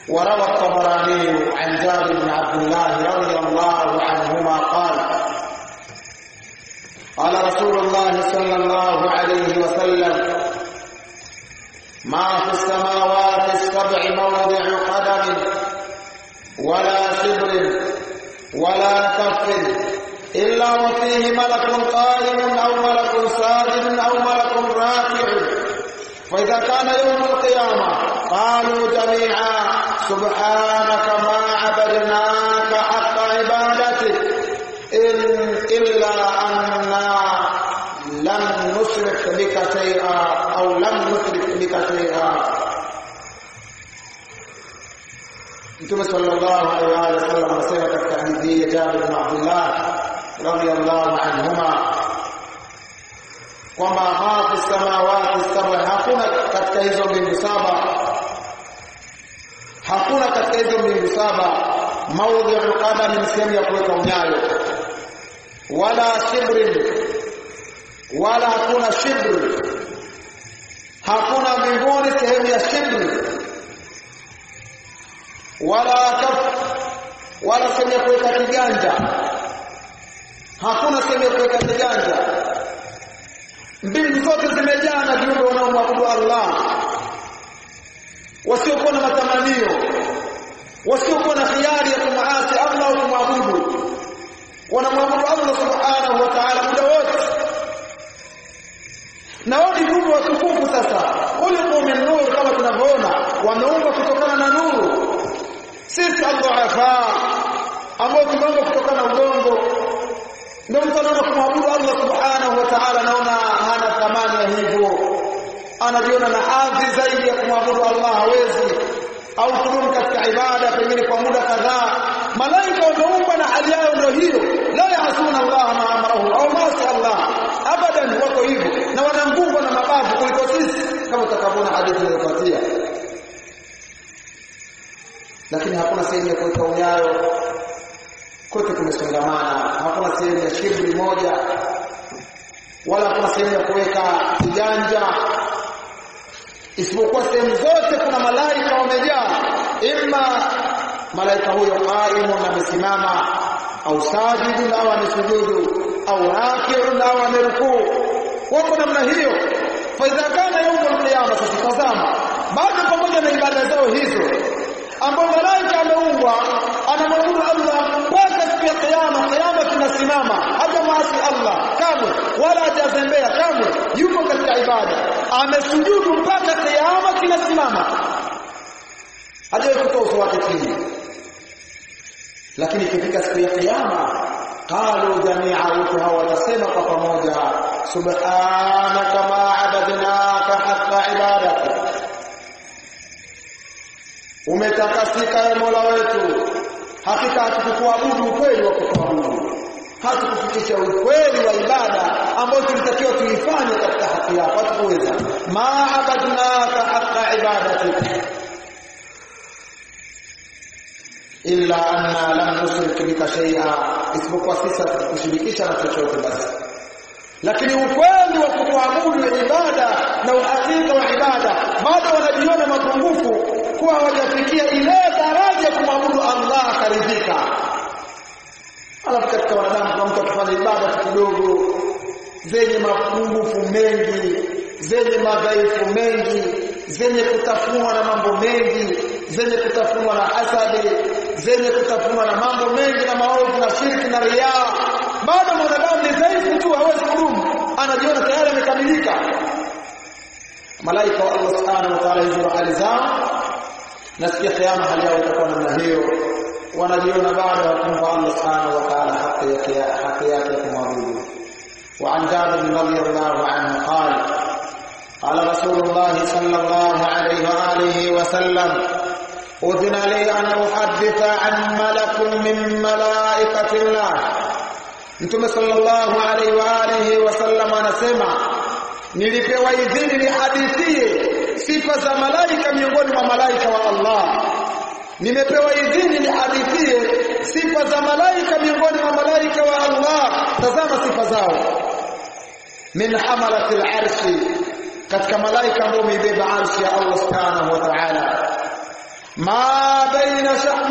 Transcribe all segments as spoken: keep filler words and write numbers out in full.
وروى الطبراني عن جابر بن عبد الله رضي الله عنهما قال قال رسول الله صلى الله عليه وسلم ما في السماوات السبع موضع قدم ولا شبر ولا كف إلا وفيه ملك قائم أو ملك ساجد أو ملك راكع، فإذا كان يوم القيامة قالوا جميعا سبحانك ما عبدناك حق عبادتك إن إلا أننا لم نشرك بك شيئا أو لم نشرك بك شيئا. Mtume sallallahu alaihi wasallam anasema katika hadithi ya Jabir bin Abdullah radhiyallahu anhuma kwamba ma fi samawati saba, hakuna katika hizo mbingu saba, hakuna katika hizo mbingu saba maudhi'u qadam, sehemu ya kuweka unyayo, wala shibrin, wala hakuna shibr, hakuna mbinguni sehemu ya shibr, wala kaf, wala sehemu ya kuweka kiganja, hakuna sehemu ya kuweka kiganja. Mbingu zote zimejaa na viumbe wanaomwabudu Allah, wasiokuwa na matamanio, wasiokuwa na khiari ya kumuasi Allah au kumwabudu, wanamwabudu Allah subhanahu wa ta'ala muda wote. Na wao ni viumbe watukufu. Sasa ulipo min nur, kama tunavyoona wameumbwa kutokana na nuru. Sisi adhafa ambao tumeumbwa kutokana na udongo, ndio mtanaona kumwabudu Allah subhanahu wa ta'ala naona hana thamani ya hivyo, anajiona na hadhi zaidi ya kumwabudu Allah, hawezi au kudumu katika ibada pengine kwa muda kadhaa. Malaika wameumbwa na hali yao ndio hiyo, la yaasuna Allah ma amarahu au ma Allah, abadan wako hivyo, na wana nguvu na mabavu kuliko sisi, kama utakavyoona hadithi inayofuatia. Lakini hakuna sehemu ya kuweka unyayo, kote kumesongamana. Hakuna sehemu ya shibri moja, wala hakuna sehemu ya kuweka kiganja, isipokuwa sehemu zote kuna malaika wamejaa. Imma malaika huyo qaimun, amesimama, au sajidun, au amesujudu, au raki'un, au amerukuu, wako namna hiyo. Fa idha kana yawmul qiyamah, sasa tazama, baada pamoja na ibada zao hizo ambao malaika ameumbwa anamwabudu Allah mpaka siku ya kiyama, kiyama tunasimama, hata maasi Allah kamwe, wala hajazembea kamwe, yuko katika ibada, amesujudu mpaka kiyama kinasimama, hajawahi kutoa uso wake chini. Lakini ikifika siku ya kiyama, qalu jami'a, wote hao watasema kwa pamoja, subhanaka ma abadnaka haqqa ibadatik, umetakasika ya Mola wetu, hakika hatukukuabudu ukweli wa kukuabudu, hatukufikisha ukweli wa ibada ambayo tulitakiwa tuifanye katika haki yako, hatukuweza. Ma abadnaka haqqa ibadatik illa anna lam nushrik bika shay'a, isipokuwa sisi hatukushirikisha na chochote basi. Lakini ukweli wa kukuabudu ibada na uhakika wa ibada bado wanajiona mapungufu, kuwa hawajafikia ile daraja kumwabudu Allah akaridhika. Alafu katika wanadamu kwa mtu akifanya ibada kidogo zenye mapungufu mengi, zenye madhaifu mengi, zenye kutafunwa na mambo mengi, zenye kutafunwa na hasadi, zenye kutafunwa na mambo mengi na maovu na shirki na riya, bado mwanadamu ni dhaifu tu, hawezi kudumu, anajiona tayari amekamilika. Malaika wa Allah subhanahu wa ta'ala hizo hali zao, na siku ya kiyama hali yao itakuwa namna hiyo, wanajiona bado hakumpa Allah subhanahu wa ta'ala haki yake, haki yake kumwabudu. Wa an Jabir radhiyallahu anhu qala qala Rasulullah sallallahu alayhi wa alihi wa sallam, udhina li an uhadditha an malakun min malaikati Allah. Mtume sallallahu alayhi wa alihi wa sallam anasema, nilipewa idhini nihadithie sifa za malaika miongoni mwa malaika wa Allah. Nimepewa idhini nihadithie sifa za malaika miongoni mwa malaika wa Allah. Tazama sifa zao. Min hamalati al-arshi, katika malaika ambao wamebeba arshi ya Allah subhanahu wa ta'ala. Ma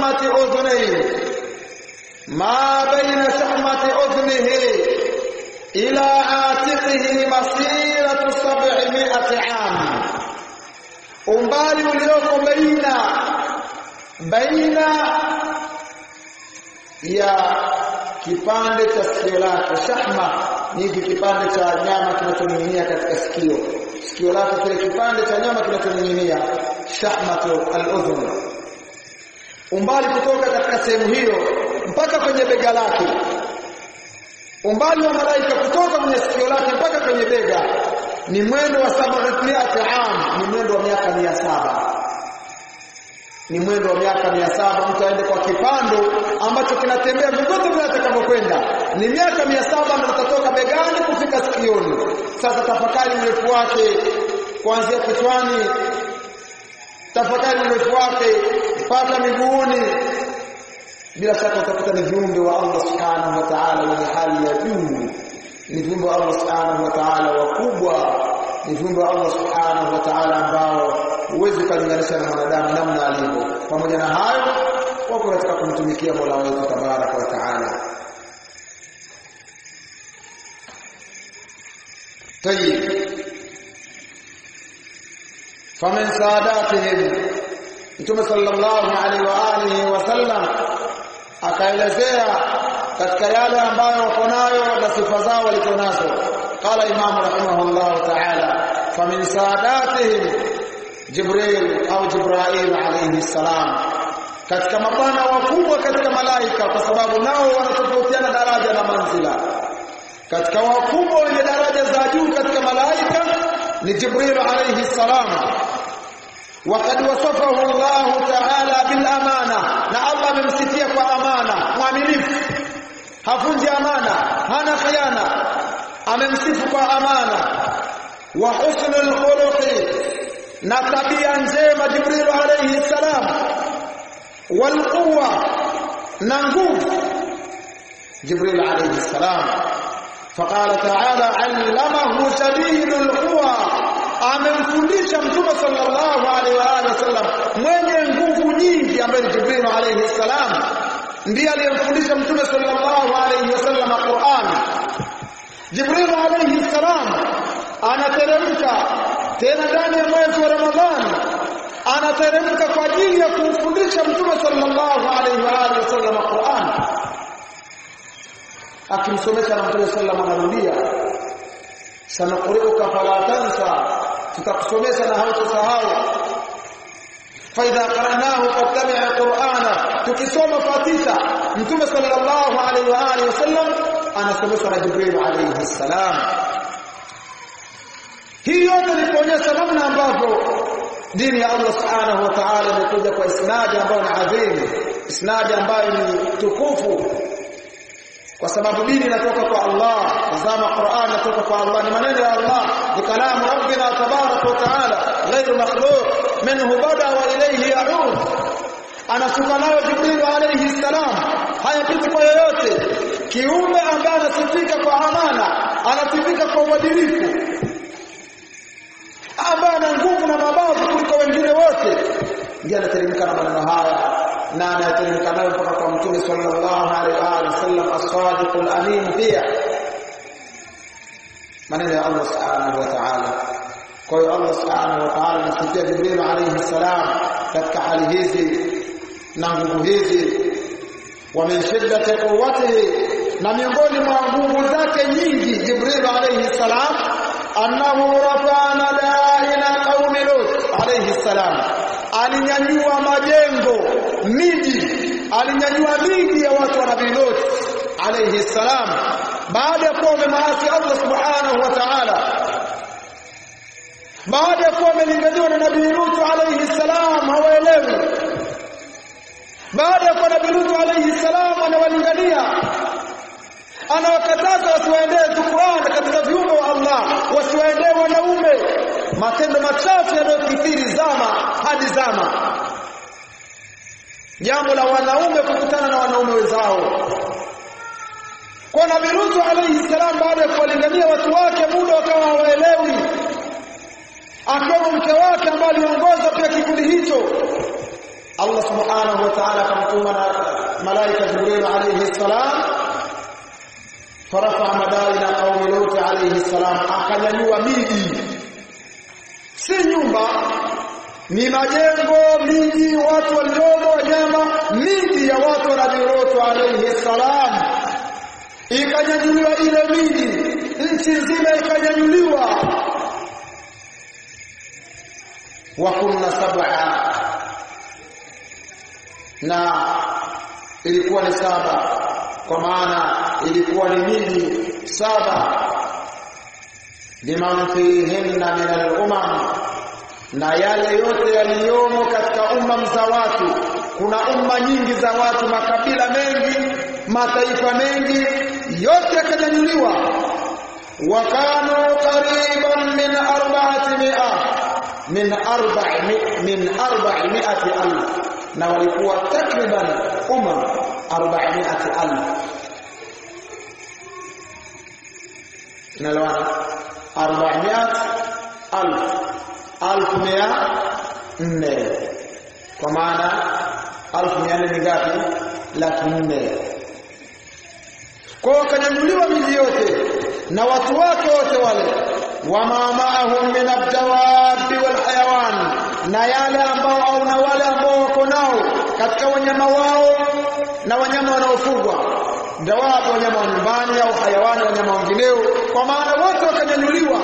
shahmati udhunihi ma baina shahmati udhunihi ila atiqihi masiratu sab'imi'ati 'am, umbali ulioko baina baina ya kipande cha sikio lake. Shahma ni kipande cha nyama kinachoning'inia katika sikio, sikio lake kile kipande cha nyama kinachoning'inia, shahmatu al-udhun, umbali kutoka katika sehemu hiyo mpaka kwenye bega lake, umbali wa malaika kutoka kwenye sikio lake mpaka kwenye bega ni mwendo wa sab'imi'ati 'am, ni mwendo wa miaka mia saba, ni mwendo wa miaka mia saba. Mtu aende kwa kipando ambacho kinatembea vigoto vile atakavyokwenda, ni miaka mia saba ndio utatoka begani kufika sikioni. Sasa tafakari urefu wake kuanzia kichwani, tafakari urefu wake mpaka miguuni. Bila shaka utakuta ni viumbe wa Allah subhanahu wa ta'ala wenye hali ya juu, ni viumbe wa Allah subhanahu wa ta'ala wakubwa, ni viumbe wa Allah subhanahu wa ta'ala ambao huwezi kulinganisha na mwanadamu namna alivyo. Pamoja na hayo wako katika kumtumikia Mola wetu tabaraka wa ta'ala. Tayyib, famin saadatihim, Mtume sallallahu alaihi wa alihi wasallam akaelezea katika yale ambayo wako nayo na sifa zao walizonazo. Qala Imam rahimahullah ta'ala, famin saadatihim Jibril au Jibrail alayhi salam, katika mabwana wakubwa katika malaika, kwa sababu nao wanatofautiana daraja na manzila. Katika wakubwa wenye daraja za juu katika malaika ni Jibril alayhi salam, وقد وصفه الله تعالى بالامانه, na Allah amemsifia kwa amana, mwaminifu, hafunji amana, hana khiana, amemsifu kwa amana. Wa husnul khuluqi, na tabia njema Jibril alayhi salam. Wal quwwa, na nguvu Jibril alayhi salam. Faqala ta'ala, 'allamahu shadidul quwa, amemfundisha Mtume sallallahu alaihi wa alihi wasallam mwenye nguvu nyingi ambaye Jibril alayhi salam ndiye aliyemfundisha Mtume sallallahu alaihi wasallam Qur'an. Jibril alayhi salam anateremka tena ndani ya mwezi wa Ramadhani, anateremka kwa ajili ya kumfundisha Mtume sallallahu alaihi wa alihi wasallam Qur'an, akimsomesha na Mtume sallallahu anarudia, sanaqri'uka fala tansa, tutakusomesha na hautasahau. Fa idha qara'nahu fattabi' qur'ana, tukisoma Fatiha Mtume sallallahu alaihi wa alihi wasallam anasomesha na Jibril alayhi salam. Hii yote ni kuonyesha namna ambavyo dini ya Allah subhanahu wa ta'ala imekuja kwa isnadi ambayo ni adhim, isnadi ambayo ni tukufu, kwa sababu dini inatoka kwa Allah. Tazama Qur'an inatoka kwa Allah, ni maneno ya Allah, ni kalamu Rabbina tabaraka wa ta'ala, ghairu makhluq, minhu bada wa ilayhi ya'ud. Anashuka nayo Jibril alayhi salam, hayapiti kwa yoyote. Kiumbe ambaye anasifika kwa amana, anasifika kwa uadilifu, ambaye ana nguvu na mabavu kuliko wengine wote, ndiye anateremka na maneno haya, na anateremka nayo mpaka kwa Mtume sallallahu alaihi wasallam as-sadiqul amin. Pia maneno ya Allah subhanahu wa ta'ala. Kwa hiyo Allah subhanahu wa ta'ala anasifia Jibril alayhi salam katika hali hizi na nguvu hizi. Wa min shiddati quwwatihi, na miongoni mwa nguvu zake nyingi Jibril alayhi salam, annahu rafa'ana da'ina qaumi Lut alayhi salam, alinyanyua majengo, miji, alinyanyua miji ya watu wa Nabii Lut alayhi salam, baada ya kuwa wamemaasi Allah subhanahu wa ta'ala, baada ya kuwa wamelinganiwa na Nabii Lut alayhi salam hawaelewi, baada ya kuwa Nabii Lut alayhi salam anawalingania, anawakataza wasiwaendee Qur'an katika viumbe wa Allah, wasiwaendee wanaume, matendo machafu yanayokithiri zama hadi zama, jambo la wanaume kukutana na wanaume wenzao. Kwa Nabii Lut alayhi salam, baada ya kuwalingania watu wake, muda wakawa hawaelewi, akiwa mke wake ambaye aliongoza pia kikundi hicho, Allah subhanahu wa ta'ala akamtuma na malaika Jibril alayhi salam, farafa madaina qaumi Lut alayhi salam, akanyanyua miji, si nyumba, ni majengo, miji, watu waliomo, wanyama, miji ya watu wa Nabii Lut alayhi salam ikanyanyuliwa. Ile miji nchi nzima ikanyanyuliwa. wa kunna sab'a, na ilikuwa ni saba, kwa maana ilikuwa ni miji saba. Liman fihinna min al-umam, na yale yote yaliyomo katika umma za watu. Kuna umma nyingi za watu, makabila mengi, mataifa mengi, yote yakanyanyuliwa. wa kanu qariban min arba'ati mi'a min arba'i min arba'i mi'ati alf, na walikuwa takriban umma arba'i mi'ati alf. nalawana arba'i mi'ati alf, alfu mia nne, kwa maana alfu mia nne ni ngapi? Laki nne. Kwa wakanyanyuliwa miji yote na watu wake wote wale. wama ma'ahum min ad-dawabi wal hayawan, na yale ambao au na wale ambao wako nao katika wanyama wao na wanyama wanaofugwa, dawabu wanyama wa nyumbani au hayawani wanyama wengineo, kwa maana wote wakanyanyuliwa.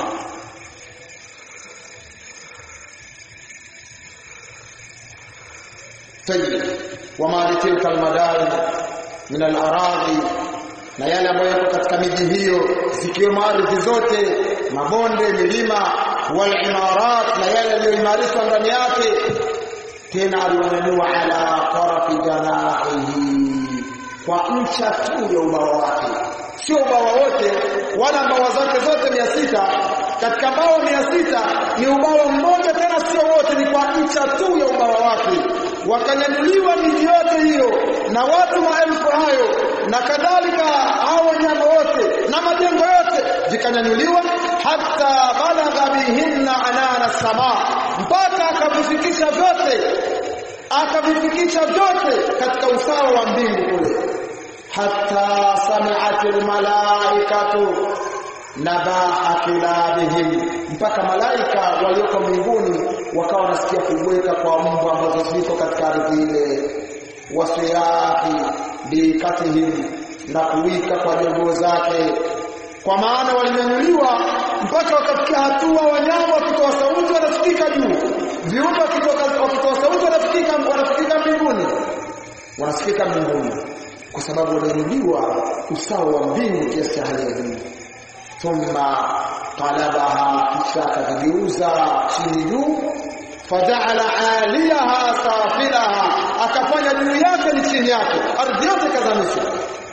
Tayyib, wama litilka al-madain min al-aradhi, na yale ambayo yako katika miji hiyo zikiwemo ardhi zote, mabonde, milima, wal imarat, na yale yaliyoimarishwa ndani yake. Tena aliwanyanyua ala tarafi janahihi, kwa ncha tu ya ubawa wake, sio ubawa wote wala mbawa zake zote mia sita. Katika mbawa mia sita ni ubawa mmoja, tena sio wote, ni kwa ncha tu ya ubawa wake. Wakanyanyuliwa miji yote hiyo na watu maelfu hayo, na kadhalika hao wanyama wote na majengo yote vikanyanyuliwa. Hata balagha bihinna anana samaa, mpaka akavifikisha vyote, akavifikisha vyote katika usawa wa mbingu kule. Hata sami'atil malaikatu nabaha kilabihim, mpaka malaika walioko mbinguni wakawa wanasikia kubweka kwa mbwa ambazo ziko katika ardhi ile. Wasiyahi bikatihim, na kuwika kwa jogoo zake, kwa maana walinyanyuliwa mpaka wakafikia hatua wanyama wakitoa sauti wanafikika juu, viumbe wakitoa sauti wanafikika wanafikika mbinguni, wanafikika mbinguni, kwa sababu walinyanyuliwa usawa wa mbingu kiasi cha hali ya juu. Thumma qalabaha, kisha akageuza chini juu. Faja'ala 'aliyaha safilaha, akafanya juu yake ni chini yake, ardhi yote kadhamisha.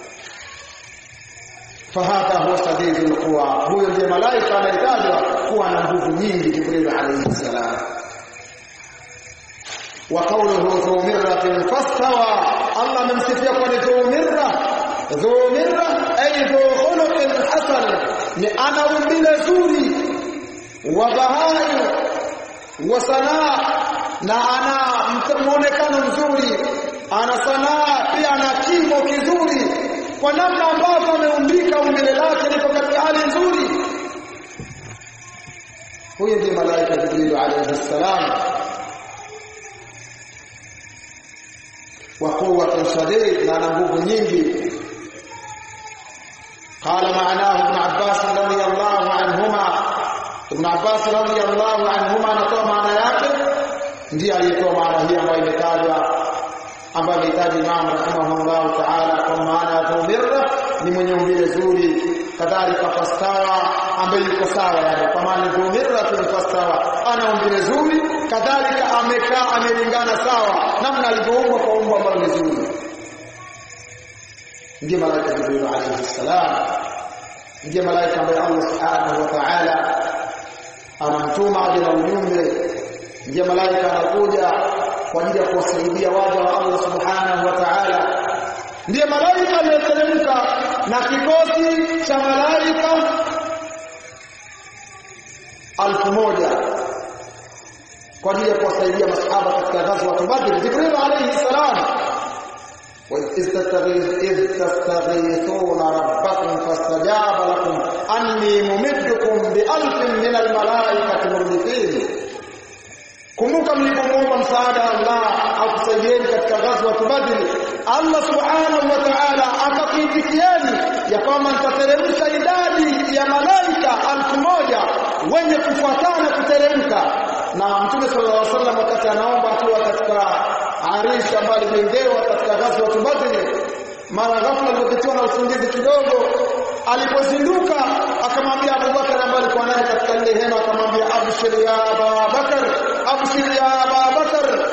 Fahadha huwa sadidul quwa, huyo ndiye malaika anayetajwa kuwa na nguvu nyingi, Jibril alayhi salam. Wa qawluhu dhu mirratin fastawa, Allah amemsifia kwa ni dhu mirra. Dhu mirra ay dhu khuluqin hasan, ni ana umbile zuri, wa bahai wa sanaa, na ana muonekano mzuri, ana sanaa pia, ana kimo kizuri, kwa namna ambavyo ameumbika umbile lake liko katika hali nzuri. Huyo ndiye malaika Jibril alayhi salam. Wa quwwatun shadid, na ana nguvu nyingi. Qala ma'nahu Ibn Abbas radiyallahu anhuma, Ibn Abbas radiyallahu anhuma anatoa maana yake, ndiye aliyetoa maana hii ambayo imetajwa, ambayo imehitaji Imam rahimahullah ta'ala, kwa maana ya mirra ni mwenye umbile zuri, kadhalika fastawa ambaye yuko sawa, yani kwa maana mirra fastawa, ana umbile zuri, kadhalika amekaa amelingana sawa, namna alivyoumbwa kwa umbo ambalo ni zuri. Ndiye malaika Jibril alayhi salam, ndiye malaika ambaye Allah subhanahu wa ta'ala anamtuma aje na ujumbe. Ndiye malaika anakuja kwa ajili ya kuwasaidia waja wa Allah subhanahu wa ta'ala. Ndiye malaika aliyeteremka na kikosi cha malaika alfu moja, kwa ajili ya kuwasaidia masahaba katika ghazwa ya Badr. Jibril alayhi salam وإذ تستغيثون ربكم فاستجاب لكم أني ممدكم بألف من الملائكة مردفين. Kumbuka mlipomuomba msaada Allah au kusaidieni katika ghazwa ya Badr, Allah subhanahu wa ta'ala akakuitikieni ya kwamba nitateremsha idadi ya malaika elfu moja wenye kufuatana kuteremka. Na Mtume sallallahu alaihi wasallam wakati anaomba akiwa katika Arish ambayo imejengewa katika ghazwa ya Badr, mara ghafla alipitiwa na usingizi kidogo, alipozinduka akamwambia Abu Bakar ambaye alikuwa naye katika ile hema, akamwambia abshir ya Abu Bakar, abshir ya Abu Bakar,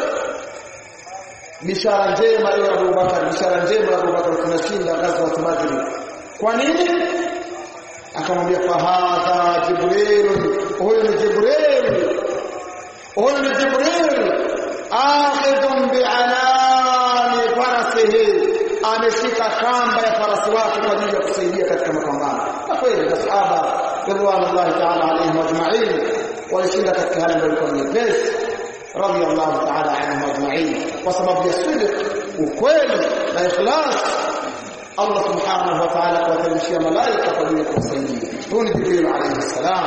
bishara njema ya Abu Bakar, bishara njema ya Abu Bakar, tunashinda ghazwa ya Badr. Kwa nini? Akamwambia fa hadha Jibril, huyo ni Jibril, huyo ni Jibril akhidhun bi'anani farasihi, ameshika kamba ya farasi wake kwa ajili ya kusaidia katika mapambano. Na kweli masahaba radhiallahu ta'ala alayhim ajma'in walishinda katika hali ambayo ilikuwa nyepesi radhiallahu ta'ala anhum ajma'in, kwa sababu ya sidq, ukweli na ikhlas. Allah subhanahu wa ta'ala akawateremshia malaika kwa ajili ya kusaidia. Huyu ni Jibril alayhi salam.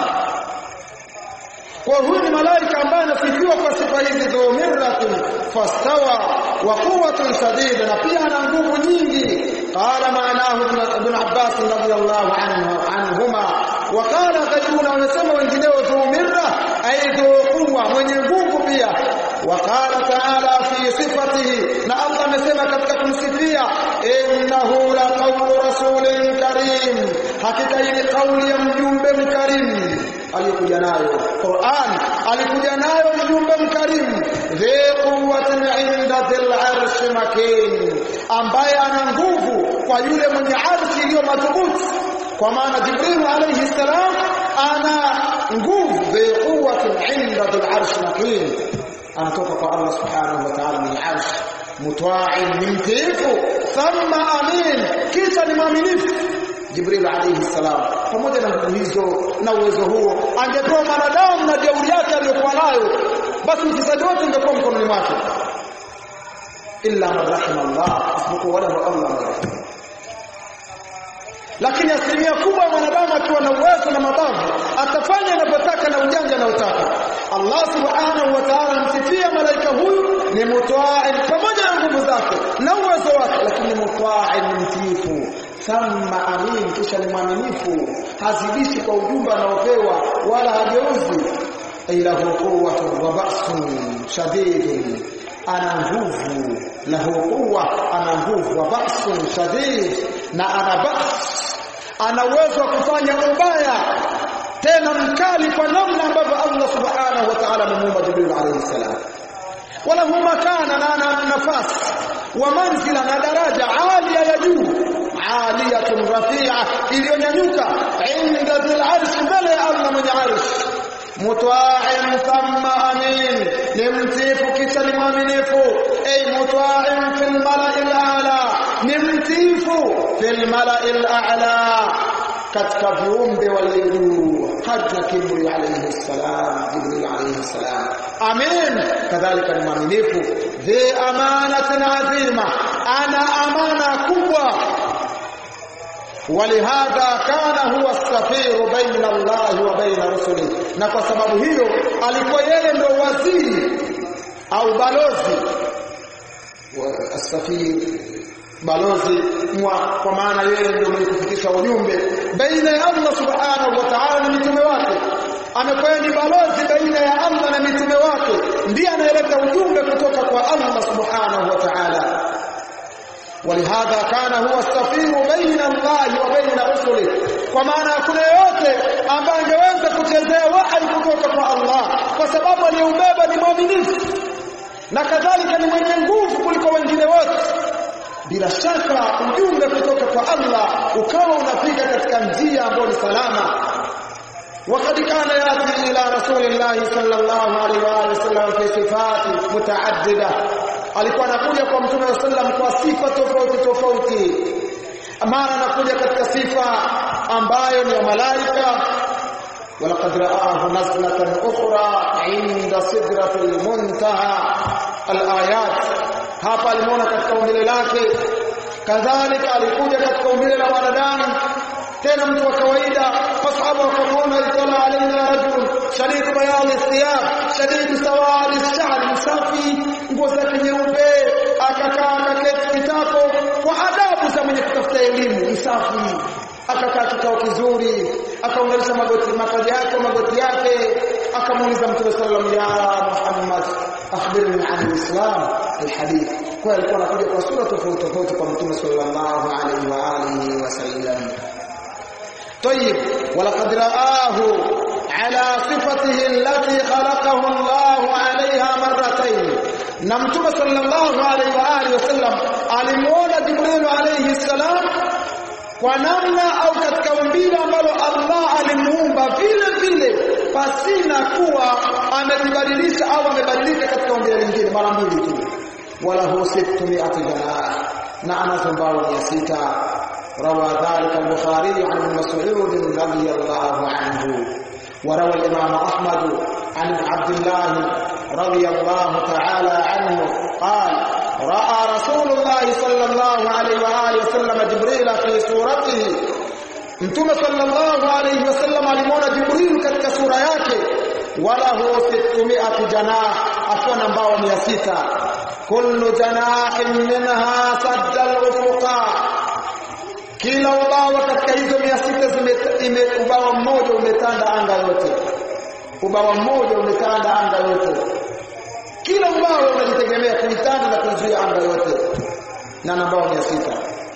Kwa huyu ni malaika ambaye anasifiwa kwa sifa hizi, dhu mirratin fastawa wa quwwatun shadida, na pia ana nguvu nyingi. Qala maanahu ibn Abbas radhiyallahu anhu anhuma, wa qala ghayruna, wamesema wengineo dhu mirra ay dhu quwwa, mwenye nguvu pia. Wa qala ta'ala fi sifatihi, na Allah amesema katika kumsifia, innahu la qawlu rasulin karim, hakika hii ni kauli ya mjumbe mkarimu alikuja nayo Qur'an, alikuja nayo mjumbe mkarimu, dhi quwwatin 'inda dhil 'arshi makin, ambaye ana nguvu kwa yule mwenye arshi iliyo madhubuti. Kwa maana Jibril alayhi salam ana nguvu, dhi quwwatin 'inda dhil 'arshi makin, anatoka kwa Allah subhanahu wa ta'ala mwenye arshi, mutwa'in mtiifu, thumma amin, kisha ni mwaminifu. Jibril alayhi salam pamoja na nguvu hizo na uwezo huo, angetoa mwanadamu na jeuri yake aliyokuwa nayo, basi mchezaji wote ungekuwa mkononi mwake, illa man rahima Allah, isipokuwa wale wa Allah. Lakini asilimia kubwa ya mwanadamu akiwa na uwezo na mabavu atafanya anapotaka na ujanja anaotaka. Allah subhanahu wa ta'ala msifia malaika huyu ni mutwa'in, pamoja na nguvu zake na uwezo wake, lakini mutwa'in, mtiifu, thumma amin, kisha ni mwaminifu, hazidishi kwa ujumbe anaopewa wala hageuzi. Ilahu quwwatun wa ba'sun shadidun, ana nguvu, lahu quwwa, ana nguvu, wa ba'sun shadid, na ana ba's, ana uwezo wa kufanya ubaya tena mkali, kwa namna ambavyo Allah subhanahu wa ta'ala amemuumba Jibril alayhi salam. Wala huma kana, na ana nafasi wa manzila, na daraja alia ya juu, aliyatun rafi'a, iliyonyanyuka, inda dhil arshi, mbele ya Allah mwenye arshi, mutwa'in thumma amin, ni mtiifu kisha ni mwaminifu. Ay mutwa'in fil mala'il a'la, ni mtiifu fil mala'il a'la, katika viumbe walio juu. Hata Jibril alayhi salam, Jibril alayhi salam amin, kadhalika ni mwaminifu. Dhi amanatin adhima, ana amana kubwa. ولهذا كان هو السفير بين الله وبين رسله, na kwa sababu hiyo alikuwa yeye ndio waziri au balozi wa asafir, balozi mwa, kwa maana yeye ndio mwenye kufikisha ujumbe baina ya Allah subhanahu wa ta'ala na mitume wake. Amekuwa ni balozi baina ya Allah na mitume wake, ndiye anayeleta ujumbe kutoka kwa Allah subhanahu wa ta'ala. ولهذا كان هو السفير بين الله وبين رسله, kwa maana hakuna yote ambaye angeweza kuchezea wahi kutoka kwa Allah, kwa sababu aliyeubeba ni mwaminifu na kadhalika ni mwenye nguvu kuliko wengine wote. Bila shaka ujumbe kutoka kwa Allah ukawa unafika katika njia ambayo ni salama. وقد كان ياتي الى رسول الله صلى الله عليه وسلم في صفات متعدده, alikuwa anakuja kwa Mtume wa sallam kwa sifa tofauti tofauti. Mara anakuja katika sifa ambayo ni ya malaika, ولقد رآه نزلة أخرى عند سدرة المنتهى. الآيات hapa alimuona katika umbile lake, kadhalika alikuja katika umbile la wanadamu tena mtu wa kawaida. Masahaba wakamuona itala alaina rajul shadid bayad al-thiyab shadid sawad al-sha'r, msafi, nguo zake nyeupe, akakaa akaketi kitako kwa adabu za mwenye kutafuta elimu, msafi, akakaa kikao kizuri, akaunganisha magoti mapaja yake magoti yake, akamuuliza Mtume sallallahu alaihi wasallam, ya Muhammad akhbirni an al-islam al-hadith. Kwa alikuwa anakuja kwa sura tofauti tofauti kwa Mtume sallallahu alaihi wa alihi wasallam. طيب ولقد رآه على صفته التي خلقه الله عليها مرتين. na Mtume sallallahu alaihi wa alihi wasallam alimuona Jibril alayhi salam kwa namna au katika umbile ambalo Allah alimuumba vile vile, pasina kuwa amebadilisha au amebadilika katika umbile lingine, mara mbili tu. wala hu sittumi'ati janah, na anazombawa mia sita. روى ذلك البخاري عن ابن مسعود رضي الله عنه. وروى الإمام أحمد عن عبد الله رضي الله تعالى عنه قال رأى رسول الله صلى الله عليه وآله وسلم جبريل في صورته. Mtume sallallahu alayhi wasallam alimuona Jibril katika sura yake, wala hu sittumi'ati janah, akiwa na mbawa mia sita. kullu janahin minha sadda al-ufuqa, kila ubawa katika hizo mia sita zime ubawa mmoja umetanda anga yote, ubawa mmoja umetanda anga yote, kila ubawa unajitegemea kuitanda na kuzuia anga yote, na nambao mia sita.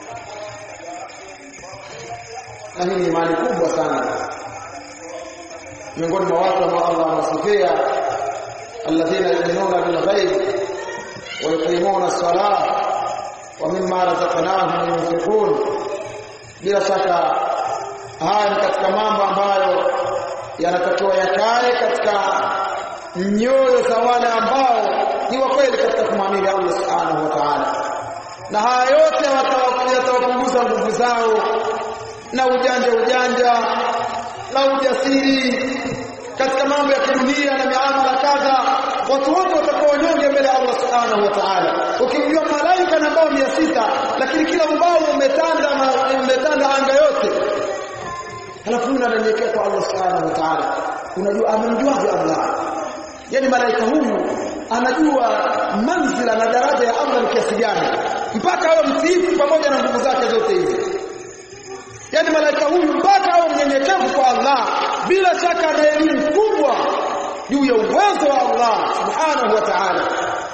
Na hii ni imani kubwa sana miongoni mwa watu ambao Allah anasifia, alladhina yu'minuna bil ghaib wa yuqimuna as-salah wa mimma razaqnahum yunfiqun. Bila shaka haya ni katika mambo ambayo yanatakiwa yakae katika nyoyo za wale ambao ni wa kweli katika kumwamini Allah subhanahu wa ta'ala, na haya yote yatawapunguza nguvu zao na ujanja ujanja na ujasiri katika mambo ya kidunia na miamala kadha. Watu wote watakuwa wanyonge mbele ya Allah subhanahu wa ta'ala. Ukimjua malaika na bao mia sita, lakini kila ubao umetanda umetanda anga yote, halafu unanyenyekea kwa Allah subhanahu wa ta'ala, unajua amemjuaje Allah? Yani malaika huyu anajua manzila na daraja ya Allah ni kiasi gani, mpaka awe mtiifu pamoja na nguvu zake zote hizi. Yani malaika huyu mpaka awe mnyenyekevu kwa Allah, bila shaka ana elimu kubwa juu ya uwezo wa Allah subhanahu wa ta'ala,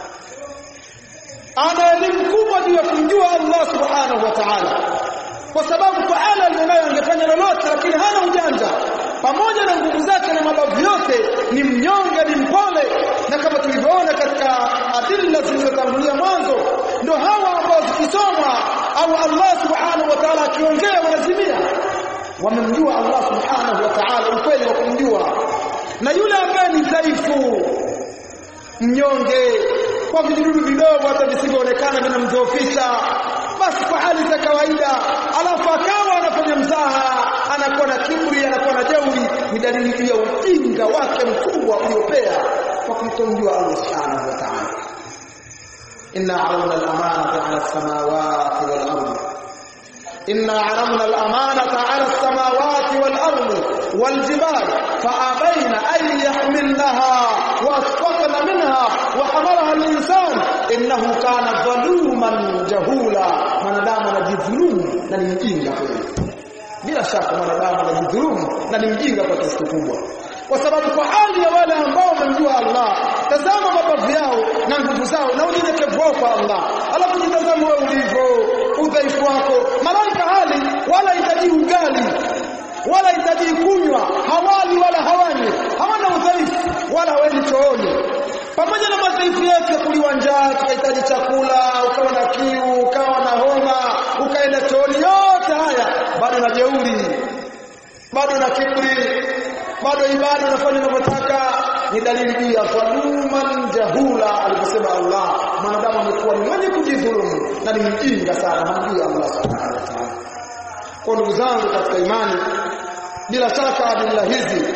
ana elimu kubwa juu ya kumjua Allah subhanahu wa ta'ala, kwa sababu Taala alionayo angefanya lolote, lakini hana ujanja. Pamoja na nguvu zake na mabavu yote, ni mnyonge, ni mpole, na kama tulivyoona katika adilla zilizotangulia mwanzo, ndio hawa ambao zikisomwa au Allah subhanahu wa ta'ala akiongea wanazimia, wamemjua Allah subhanahu wa ta'ala ukweli wa kumjua. Na yule ambaye ni dhaifu, mnyonge, kwa vijidudu vidogo hata visivyoonekana vinamdhoofisha, basi kwa hali za kawaida, alafu akawa anafanya mzaha, anakuwa na kiburi, anakuwa na jeuri, ni dalili ya ujinga wake mkubwa uliopea kwa kumtomjua Allah subhanahu wa ta'ala. inna aramna al-amanata 'ala as-samawati wal-ardh inna aramna al-amanata 'ala as-samawati wal-ardh wal-jibal fa'abayna an yahmilnaha wa asfaqna minha wa hamalaha al-insan innahu kana zaluman jahula. Mwanadamu anajidhulumu na ni mjinga kweli. Bila shaka mwanadamu anajidhulumu na ni mjinga kwa kiasi kikubwa, kwa sababu kwa hali ya wale ambao wamemjua Allah, tazama mabavu yao na nguvu zao na unyenyekevu wao kwa Allah, alafu jitazama wewe ulivyo, udhaifu wako. Malaika hali wala hitaji ugali wala hitaji kunywa, hawali wala hawani, hawana udhaifu wala hawendi chooni. Pamoja na madhaifu yetu ya kuliwa njaa, tukahitaji chakula, ukawa na kiu, ukawa na homa, ukaenda chooni, yote haya bado na jeuri, bado na kiburi, bado ibada unafanya unavyotaka, ni dalili juu ya zaluman jahula. Aliposema Allah, mwanadamu amekuwa ni mwenye kujidhulumu na ni mjinga sana, hamjui Allah subhanahu wa ta'ala. Kwa ndugu zangu katika imani, bila shaka adilla hizi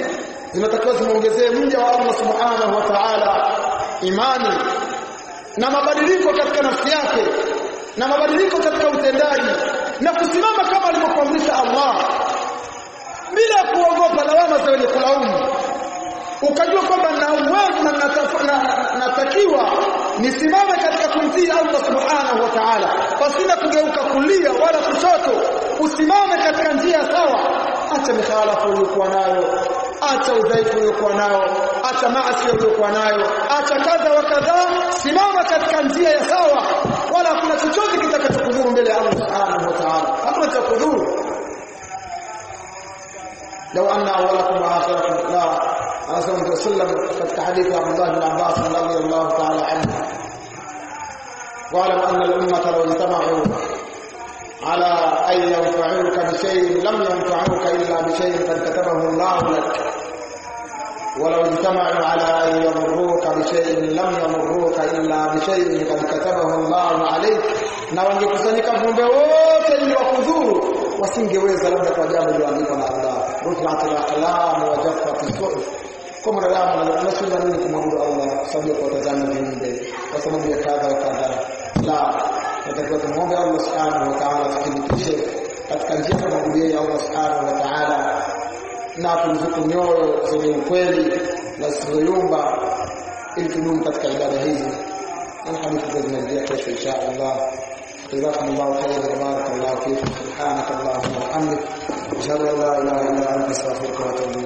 zinatakiwa zimuongezee mja wa Allah subhanahu wa ta'ala imani na mabadiliko katika nafsi yake na mabadiliko katika utendaji na kusimama kama alivyokuamrisha Allah bila kuogopa lawama za wenye kulaumu. Ukajua kwamba na uwezo na natakiwa nisimame katika kumtii Allah subhanahu wa ta'ala pasina kugeuka kulia wala kushoto. Usimame katika njia sawa. Acha mikhalafu uliyokuwa nayo, acha udhaifu uliokuwa nao, acha maasi uliokuwa nayo, acha kadha wa kadha. Simama katika njia ya sawa, wala hakuna chochote kitakachokudhuru mbele ya Allah subhanahu wa ta'ala. Hakuna cha kudhuru. لو أن أولكم وآخركم لا رسول الله صلى الله عليه وسلم في حديث عبد الله بن عباس رضي الله تعالى عنه قال أن الأمة لو اجتمعوا على أن ينفعوك بشيء لم ينفعوك إلا بشيء قد كتبه الله لك ولو اجتمعوا على أن يضروك بشيء لم يضروك إلا بشيء قد كتبه الله عليك. na wangekusanyika viumbe wote ili wakudhuru wasingeweza labda kwa jambo lililoandikwa na Allah. Rufi'at al-aqlam wa jaffat as-suhuf. Kwa mwanadamu anashinda nini kumwabudu Allah sababu kwa kutazama viumbe kwa sababu ya kadha wa kadha? La, natakiwa tumuombe Allah subhanahu wa ta'ala athibitishe katika njia ya kumwabudia Allah subhanahu wa ta'ala na tuzuku nyoyo zenye ukweli na zisizoyumba ili tudumu katika ibada hizi. Na hadithi zinaendelea kesho insha Allah. جزاكم الله خيرا وبارك الله فيكم. سبحانك اللهم وبحمدك اشهد ان لا اله الا انت استغفرك واتوب اليك.